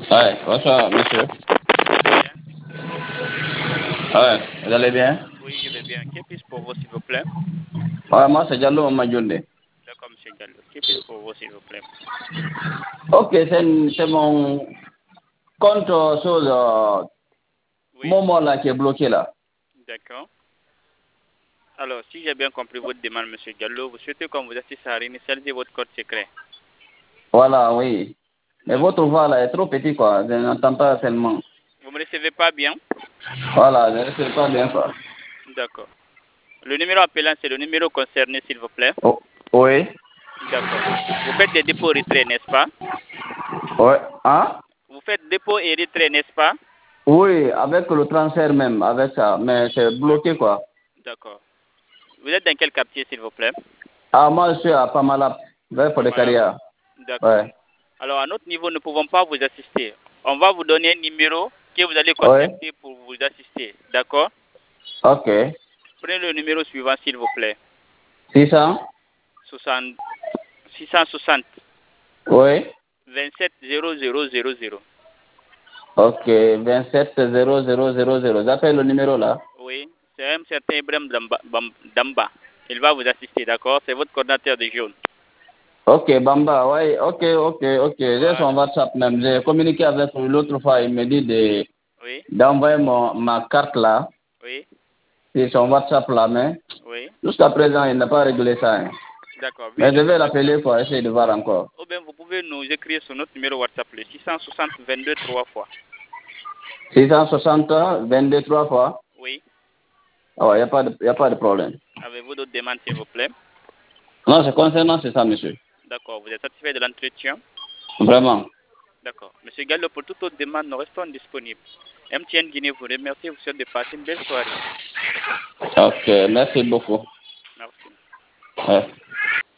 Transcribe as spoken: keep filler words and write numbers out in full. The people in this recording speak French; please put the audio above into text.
Ouais, bonsoir, monsieur. Bien. Ouais, vous allez bien? Oui, je vais bien. Que puis-je pour vous, s'il vous plaît? Ouais, moi, c'est Diallo Mamadjounde. D'accord, monsieur Gallo. Que puis-je pour vous, s'il vous plaît? Ok, c'est c'est mon compte euh, sur le Oui, Momo là qui est bloqué là. d'accord. Alors, si j'ai bien compris votre demande, monsieur Gallo, vous souhaitez qu'on vous assiste à réinitialiser votre code secret. Voilà, oui. Mais D'accord. votre voix là est trop petit quoi, je n'entends pas seulement. Vous me recevez pas bien? Voilà, je ne sais pas bien quoi. D'accord. Le numéro appelant, c'est le numéro concerné, s'il vous plaît. Oh, oui, D'accord. Vous faites des dépôts et retraits, n'est-ce pas? ouais, hein? Vous faites dépôt et retrait, n'est-ce pas? Oui, avec le transfert même, avec ça, mais c'est bloqué quoi. D'accord. Vous êtes dans quel quartier, s'il vous plaît? Ah, moi je suis à Pamalap, vers Pas mal. Podekaria. D'accord. Ouais, Alors, à notre niveau, nous ne pouvons pas vous assister. On va vous donner un numéro que vous allez ouais, contacter pour vous assister. D'accord? ok. Prenez le numéro suivant, s'il vous plaît. six cents? soixante, six cent soixante, Oui. vingt-sept, zéro zéro zéro zéro. Ok, vingt-sept zéro zéro zéro zéro. J'appelle le numéro là. Oui, c'est un certain Ibrahim Damba. Bam- Damba. Il va vous assister, d'accord? C'est votre coordinateur de jaune. Ok, Bamba, ouais, ok, ok, ok. J'ai son Voilà. WhatsApp même. J'ai communiqué avec lui l'autre fois. Il me dit de Oui, d'envoyer mon ma carte là. oui, C'est son WhatsApp là, mais oui. jusqu'à présent, il n'a pas réglé ça. Hein. D'accord. Veuillez Mais je ne vais pas attendre. l'appeler pour essayer de voir encore. Ou bien vous pouvez nous écrire sur notre numéro WhatsApp, le six cent soixante, vingt-deux, trois fois. six cent soixante, vingt-deux, trois fois. Oui. Ah ouais, il n'y a, pas de- y a pas de problème. Avez-vous d'autres demandes, s'il vous plaît? Non, c'est concernant, c'est ça, monsieur. D'accord. Vous êtes satisfait de l'entretien? Vraiment. D'accord. Monsieur Gallo, pour toute autre demande, nous restons disponibles. M T N Guinée vous remercie et vous souhaite de passer une belle soirée. Ok, merci beaucoup. Merci. Ouais.